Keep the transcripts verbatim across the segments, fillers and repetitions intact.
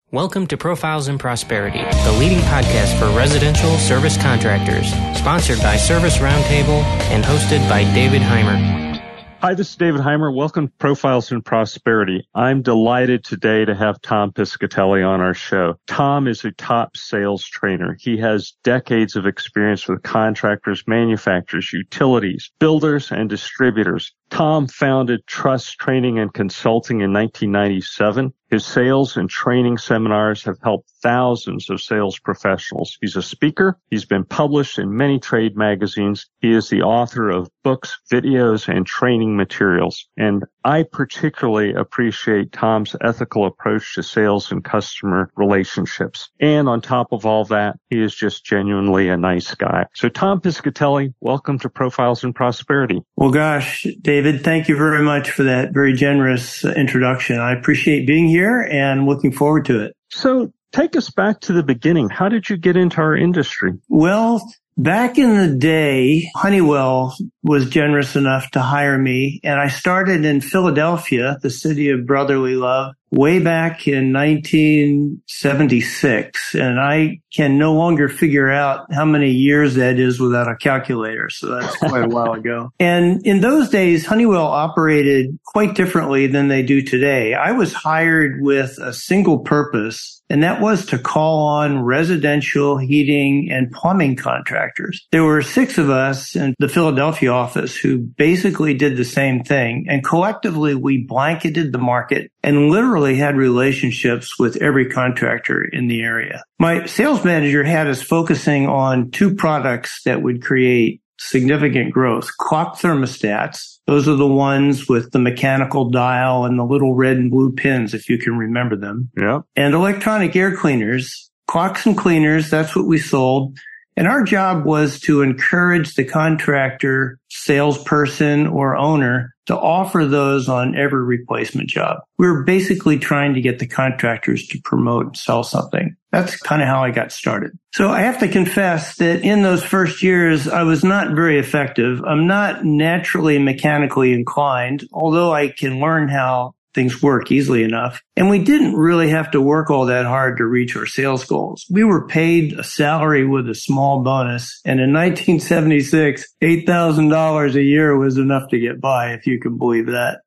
Welcome to Profiles in Prosperity, the leading podcast for residential service contractors, sponsored by Service Roundtable and hosted by David Heimer. Hi, this is David Heimer. Welcome to Profiles in Prosperity. I'm delighted today to have Tom Piscatelli on our show. Tom is a top sales trainer. He has decades of experience with contractors, manufacturers, utilities, builders, and distributors. Tom founded Trust Training and Consulting in nineteen ninety-seven. His sales and training seminars have helped thousands of sales professionals. He's a speaker. He's been published in many trade magazines. He is the author of books, videos, and training materials. And I particularly appreciate Tom's ethical approach to sales and customer relationships. And on top of all that, he is just genuinely a nice guy. So Tom Piscatelli, welcome to Profiles in Prosperity. Well, gosh, David, thank you very much for that very generous introduction. I appreciate being here and looking forward to it. So take us back to the beginning. How did you get into our industry? Well, back in the day, Honeywell was generous enough to hire me, and I started in Philadelphia, the city of brotherly love, way back in nineteen seventy-six. And I can no longer figure out how many years that is without a calculator. So that's quite a while ago. And in those days, Honeywell operated quite differently than they do today. I was hired with a single purpose, and that was to call on residential heating and plumbing contractors. There were six of us in the Philadelphia office who basically did the same thing. And collectively, we blanketed the market and literally had relationships with every contractor in the area. My sales manager had us focusing on two products that would create significant growth. Clock thermostats. Those are the ones with the mechanical dial and the little red and blue pins, if you can remember them. Yeah. And electronic air cleaners. Clocks and cleaners, that's what we sold. And our job was to encourage the contractor, salesperson, or owner to offer those on every replacement job. We were basically trying to get the contractors to promote and sell something. That's kind of how I got started. So I have to confess that in those first years, I was not very effective. I'm not naturally mechanically inclined, although I can learn how things work easily enough. And we didn't really have to work all that hard to reach our sales goals. We were paid a salary with a small bonus. And in nineteen seventy-six, eight thousand dollars a year was enough to get by, if you can believe that.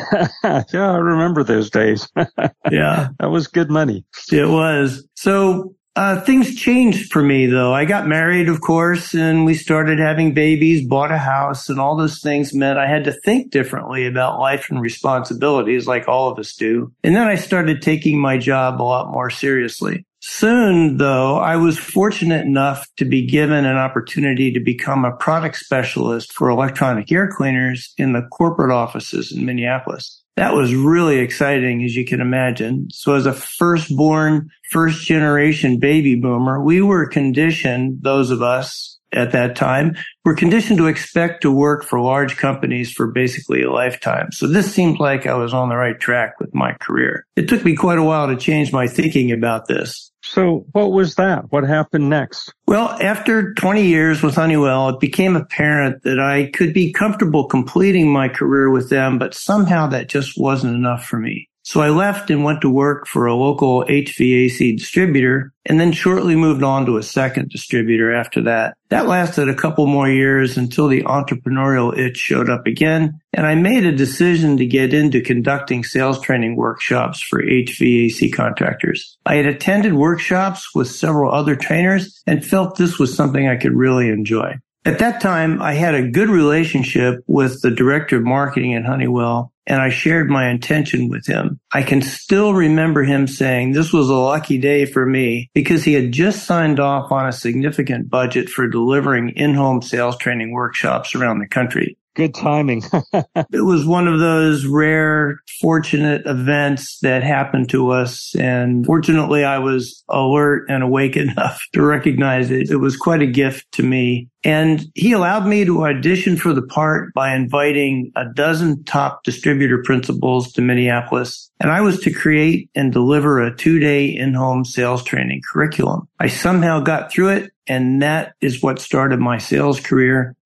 Yeah, I remember those days. Yeah. That was good money. It was. So Uh, things changed for me, though. I got married, of course, and we started having babies, bought a house, and all those things meant I had to think differently about life and responsibilities like all of us do. And then I started taking my job a lot more seriously. Soon, though, I was fortunate enough to be given an opportunity to become a product specialist for electronic air cleaners in the corporate offices in Minneapolis. That was really exciting, as you can imagine. So as a firstborn, first generation baby boomer, we were conditioned, those of us at that time, were conditioned to expect to work for large companies for basically a lifetime. So this seemed like I was on the right track with my career. It took me quite a while to change my thinking about this. So what was that? What happened next? Well, after twenty years with Honeywell, it became apparent that I could be comfortable completing my career with them, but somehow that just wasn't enough for me. So I left and went to work for a local H V A C distributor, and then shortly moved on to a second distributor after that. That lasted a couple more years until the entrepreneurial itch showed up again, and I made a decision to get into conducting sales training workshops for H V A C contractors. I had attended workshops with several other trainers and felt this was something I could really enjoy. At that time, I had a good relationship with the director of marketing at Honeywell, and I shared my intention with him. I can still remember him saying this was a lucky day for me because he had just signed off on a significant budget for delivering in-home sales training workshops around the country. Good timing. It was one of those rare, fortunate events that happened to us. And fortunately, I was alert and awake enough to recognize it. It was quite a gift to me. And he allowed me to audition for the part by inviting a dozen top distributor principals to Minneapolis. And I was to create and deliver a two-day in-home sales training curriculum. I somehow got through it, and that is what started my sales career.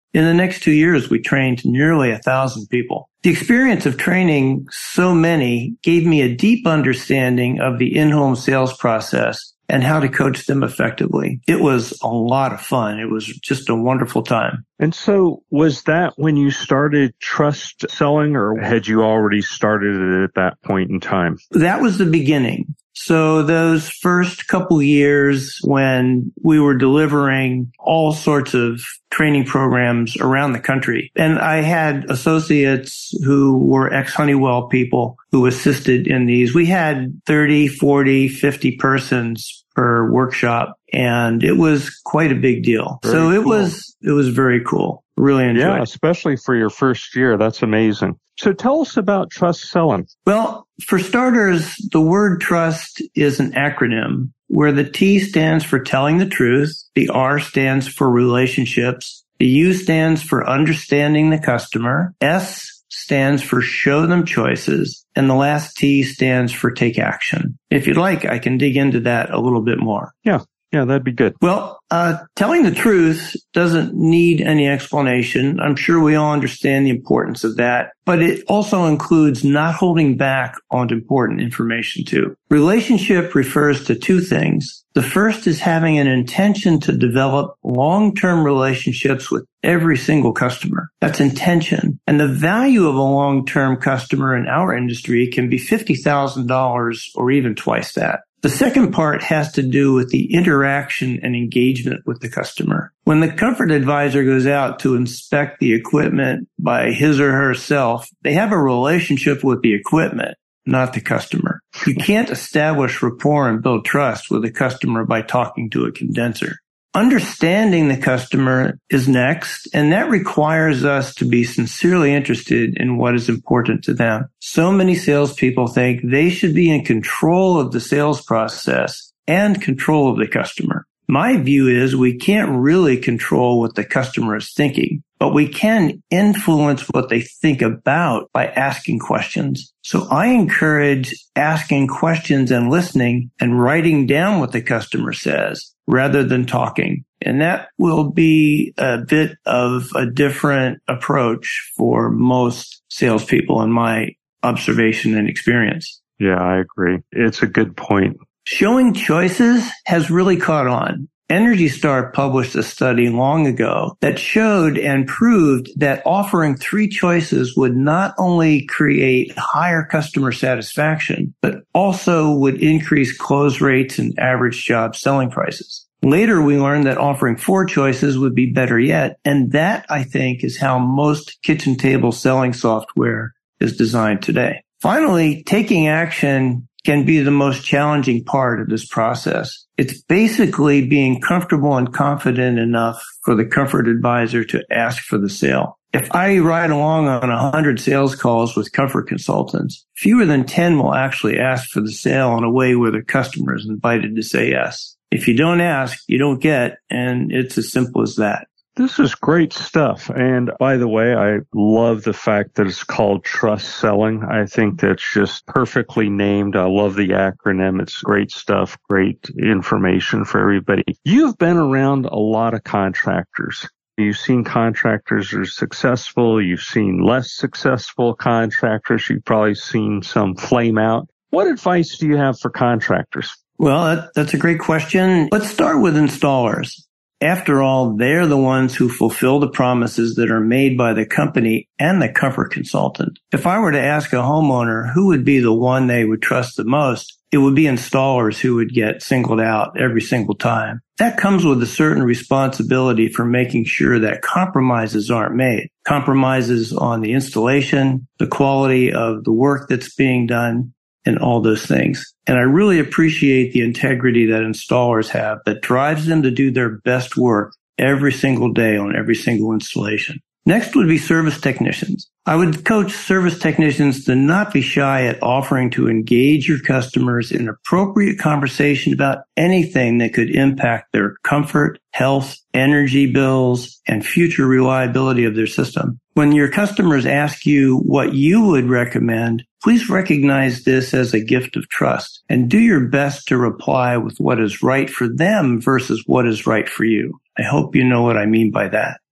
In the next two years, we trained nearly a thousand people. The experience of training so many gave me a deep understanding of the in-home sales process and how to coach them effectively. It was a lot of fun. It was just a wonderful time. And so was that when you started trust selling, or had you already started it at that point in time? That was the beginning. So those first couple years when we were delivering all sorts of training programs around the country, and I had associates who were ex-Honeywell people who assisted in these. We had thirty, forty, fifty persons per workshop, and it was quite a big deal. Very so it cool. was, it was very cool. Really enjoyed it. Yeah, especially for your first year. That's amazing. So tell us about trust selling. Well, for starters, the word trust is an acronym where the T stands for telling the truth, the R stands for relationships, the U stands for understanding the customer, S stands for show them choices, and the last T stands for take action. If you'd like, I can dig into that a little bit more. Yeah. Yeah, that'd be good. Well, uh, telling the truth doesn't need any explanation. I'm sure we all understand the importance of that, but it also includes not holding back on important information too. Relationship refers to two things. The first is having an intention to develop long-term relationships with every single customer. That's intention. And the value of a long-term customer in our industry can be fifty thousand dollars or even twice that. The second part has to do with the interaction and engagement with the customer. When the comfort advisor goes out to inspect the equipment by his or herself, they have a relationship with the equipment, not the customer. You can't establish rapport and build trust with a customer by talking to a condenser. Understanding the customer is next, and that requires us to be sincerely interested in what is important to them. So many salespeople think they should be in control of the sales process and control of the customer. My view is we can't really control what the customer is thinking, but we can influence what they think about by asking questions. So I encourage asking questions and listening and writing down what the customer says rather than talking. And that will be a bit of a different approach for most salespeople in my observation and experience. Yeah, I agree. It's a good point. Showing choices has really caught on. Energy Star published a study long ago that showed and proved that offering three choices would not only create higher customer satisfaction, but also would increase close rates and average job selling prices. Later, we learned that offering four choices would be better yet, and that, I think, is how most kitchen table selling software is designed today. Finally, taking action can be the most challenging part of this process. It's basically being comfortable and confident enough for the comfort advisor to ask for the sale. If I ride along on one hundred sales calls with comfort consultants, fewer than ten will actually ask for the sale in a way where the customer is invited to say yes. If you don't ask, you don't get, and it's as simple as that. This is great stuff. And by the way, I love the fact that it's called trust selling. I think that's just perfectly named. I love the acronym. It's great stuff, great information for everybody. You've been around a lot of contractors. You've seen contractors that are successful. You've seen less successful contractors. You've probably seen some flame out. What advice do you have for contractors? Well, that, that's a great question. Let's start with installers. After all, they're the ones who fulfill the promises that are made by the company and the comfort consultant. If I were to ask a homeowner who would be the one they would trust the most, it would be installers who would get singled out every single time. That comes with a certain responsibility for making sure that compromises aren't made. Compromises on the installation, the quality of the work that's being done, and all those things. And I really appreciate the integrity that installers have that drives them to do their best work every single day on every single installation. Next would be service technicians. I would coach service technicians to not be shy at offering to engage your customers in appropriate conversation about anything that could impact their comfort, health, energy bills, and future reliability of their system. When your customers ask you what you would recommend, please recognize this as a gift of trust and do your best to reply with what is right for them versus what is right for you. I hope you know what I mean by that.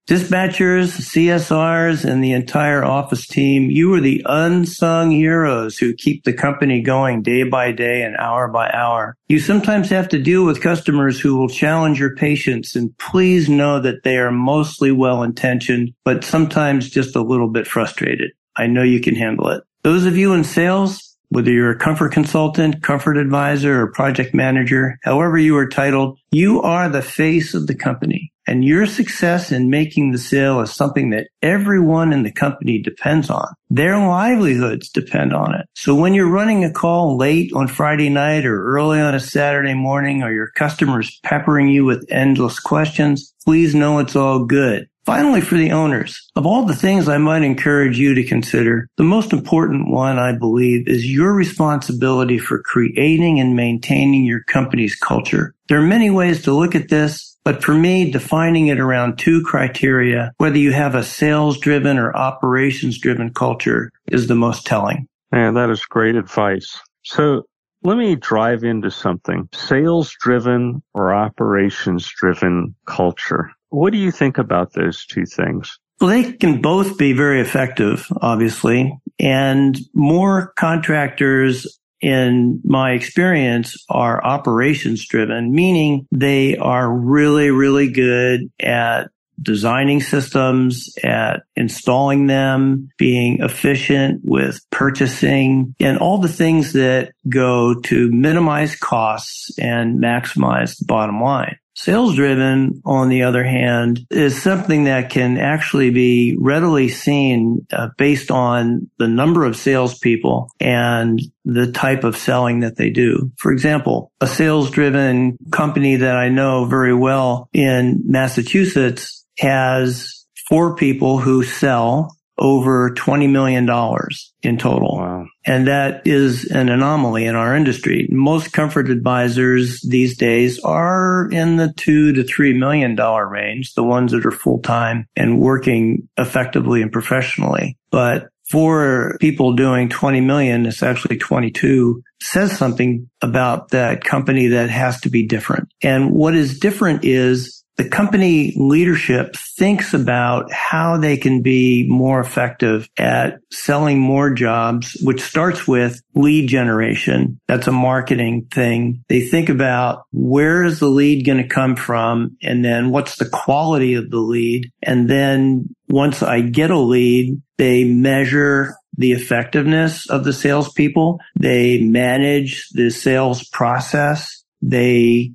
Dispatchers, C S Rs, and the entire office team, you are the unsung heroes who keep the company going day by day and hour by hour. You sometimes have to deal with customers who will challenge your patience, and please know that they are mostly well-intentioned, but sometimes just a little bit frustrated. I know you can handle it. Those of you in sales, whether you're a comfort consultant, comfort advisor, or project manager, however you are titled, you are the face of the company. And your success in making the sale is something that everyone in the company depends on. Their livelihoods depend on it. So when you're running a call late on Friday night or early on a Saturday morning, or your customers peppering you with endless questions, please know it's all good. Finally, for the owners, of all the things I might encourage you to consider, the most important one, I believe, is your responsibility for creating and maintaining your company's culture. There are many ways to look at this, but for me, defining it around two criteria, whether you have a sales-driven or operations-driven culture, is the most telling. Man, that is great advice. So let me drive into something. Sales-driven or operations-driven culture. What do you think about those two things? Well, they can both be very effective, obviously, and more contractors, in my experience, are operations driven, meaning they are really, really good at designing systems, at installing them, being efficient with purchasing, and all the things that go to minimize costs and maximize the bottom line. Sales-driven, on the other hand, is something that can actually be readily seen uh, based on the number of salespeople and the type of selling that they do. For example, a sales-driven company that I know very well in Massachusetts has four people who sell over twenty million dollars in total. Wow. And that is an anomaly in our industry. Most comfort advisors these days are in the two to three million dollar range, the ones that are full-time and working effectively and professionally. But for people doing twenty million, it's actually twenty-two, says something about that company that has to be different. And what is different is the company leadership thinks about how they can be more effective at selling more jobs, which starts with lead generation. That's a marketing thing. They think about where is the lead going to come from, and then what's the quality of the lead. And then once I get a lead, they measure the effectiveness of the salespeople. They manage the sales process. They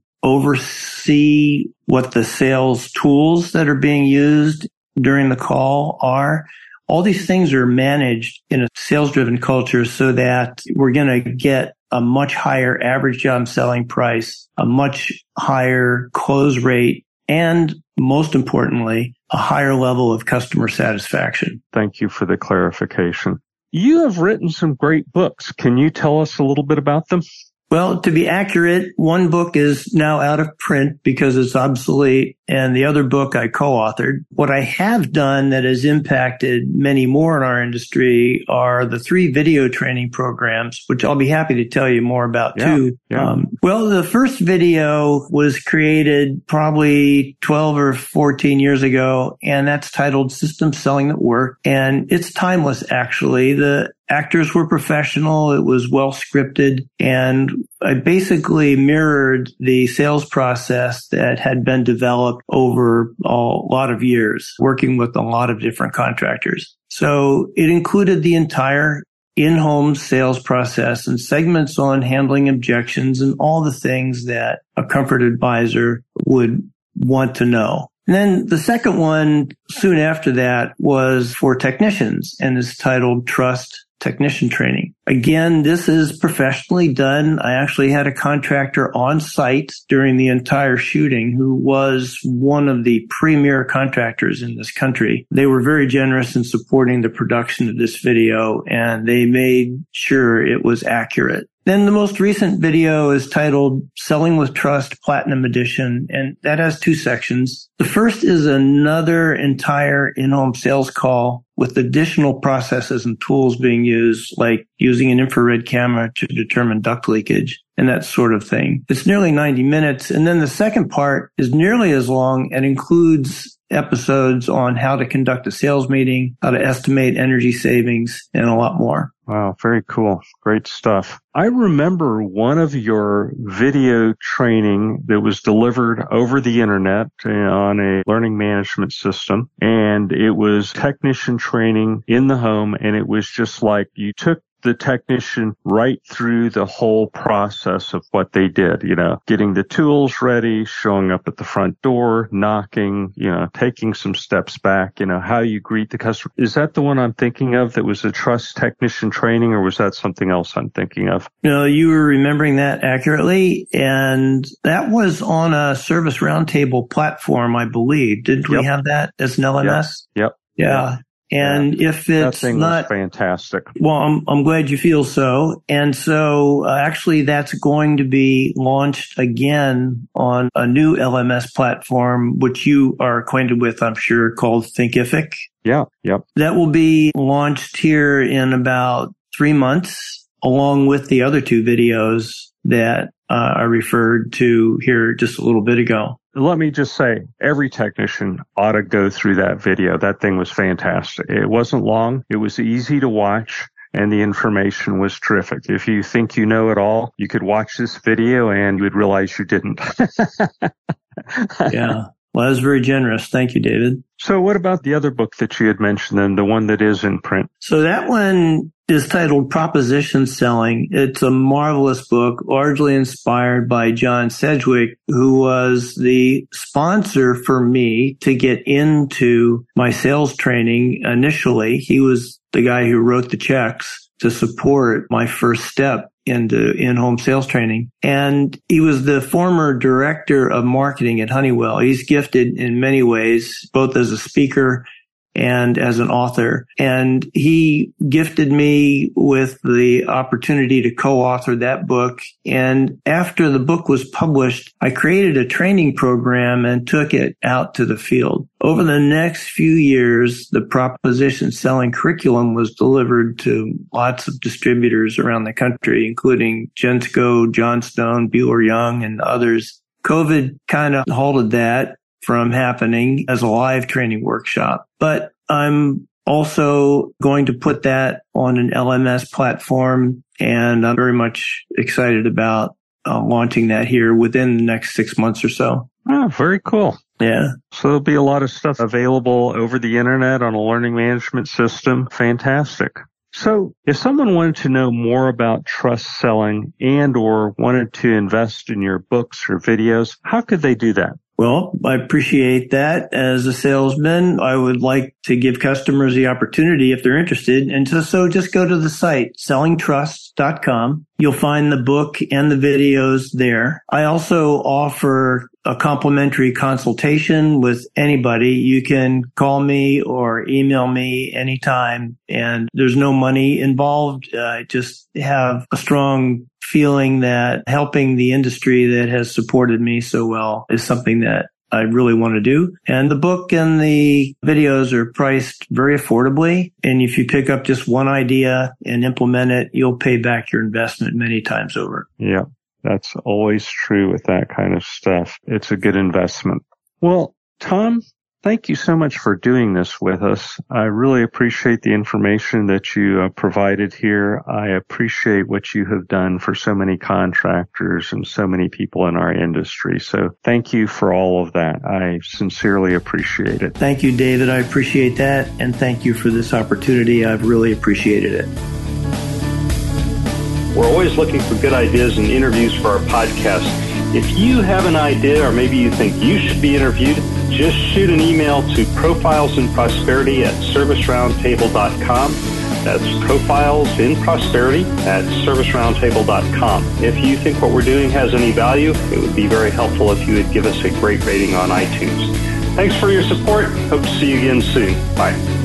oversee what the sales tools that are being used during the call are. All these things are managed in a sales-driven culture so that we're going to get a much higher average job selling price, a much higher close rate, and most importantly, a higher level of customer satisfaction. Thank you for the clarification. You have written some great books. Can you tell us a little bit about them? Well, to be accurate, one book is now out of print because it's obsolete, and the other book I co-authored. What I have done that has impacted many more in our industry are the three video training programs, which I'll be happy to tell you more about yeah, too. Yeah. Um, well, the first video was created probably twelve or fourteen years ago, and that's titled System Selling That Work, and it's timeless, actually. The actors were professional. It was well scripted, and I basically mirrored the sales process that had been developed over a lot of years, working with a lot of different contractors. So it included the entire in-home sales process and segments on handling objections and all the things that a comfort advisor would want to know. And then the second one soon after that was for technicians and is titled Trust Technician Training. Again, this is professionally done. I actually had a contractor on site during the entire shooting who was one of the premier contractors in this country. They were very generous in supporting the production of this video, and they made sure it was accurate. Then the most recent video is titled Selling with Trust Platinum Edition, and that has two sections. The first is another entire in-home sales call with additional processes and tools being used, like using an infrared camera to determine duct leakage and that sort of thing. It's nearly ninety minutes. And then the second part is nearly as long and includes episodes on how to conduct a sales meeting, how to estimate energy savings, and a lot more. Wow, very cool. Great stuff. I remember one of your video training that was delivered over the internet on a learning management system, and it was technician training in the home, and it was just like you took the technician right through the whole process of what they did, you know, getting the tools ready, showing up at the front door, knocking, you know, taking some steps back, you know, how you greet the customer. Is that the one I'm thinking of that was a trust technician training, or was that something else I'm thinking of? No, you were remembering that accurately. And that was on a Service Roundtable platform, I believe. Didn't we yep. have that as an L M S? Yep. yep. Yeah. And yeah. if it's that thing not was fantastic, well, I'm I'm glad you feel so. And so, uh, actually, that's going to be launched again on a new L M S platform, which you are acquainted with, I'm sure, called Thinkific. Yeah, yep. That will be launched here in about three months, along with the other two videos that uh, I referred to here just a little bit ago. Let me just say, every technician ought to go through that video. That thing was fantastic. It wasn't long. It was easy to watch, and the information was terrific. If you think you know it all, you could watch this video and you would realize you didn't. Yeah. Well, that was very generous. Thank you, David. So what about the other book that you had mentioned, then, the one that is in print? So that one is titled Proposition Selling. It's a marvelous book, largely inspired by John Sedgwick, who was the sponsor for me to get into my sales training initially. He was the guy who wrote the checks to support my first step into in-home sales training. And he was the former director of marketing at Honeywell. He's gifted in many ways, both as a speaker and as an author. And he gifted me with the opportunity to co-author that book. And after the book was published, I created a training program and took it out to the field. Over the next few years, the proposition selling curriculum was delivered to lots of distributors around the country, including Gensco, Johnstone, Bueller Young, and others. COVID kind of halted that from happening as a live training workshop. But I'm also going to put that on an L M S platform, and I'm very much excited about uh, launching that here within the next six months or so. Oh, very cool. Yeah. So there'll be a lot of stuff available over the internet on a learning management system. Fantastic. So if someone wanted to know more about trust selling and or wanted to invest in your books or videos, how could they do that? Well, I appreciate that. As a salesman, I would like to give customers the opportunity if they're interested. And so, so just go to the site, selling trust dot com. You'll find the book and the videos there. I also offer a complimentary consultation with anybody. You can call me or email me anytime, and there's no money involved. I just have a strong feeling that helping the industry that has supported me so well is something that I really want to do. And the book and the videos are priced very affordably. And if you pick up just one idea and implement it, you'll pay back your investment many times over. Yeah, that's always true with that kind of stuff. It's a good investment. Well, Tom, thank you so much for doing this with us. I really appreciate the information that you uh, provided here. I appreciate what you have done for so many contractors and so many people in our industry. So thank you for all of that. I sincerely appreciate it. Thank you, David. I appreciate that. And thank you for this opportunity. I've really appreciated it. We're always looking for good ideas and interviews for our podcast. If you have an idea or maybe you think you should be interviewed, just shoot an email to profiles in prosperity at service roundtable dot com. That's profiles in prosperity at service roundtable dot com. If you think what we're doing has any value, it would be very helpful if you would give us a great rating on iTunes. Thanks for your support. Hope to see you again soon. Bye.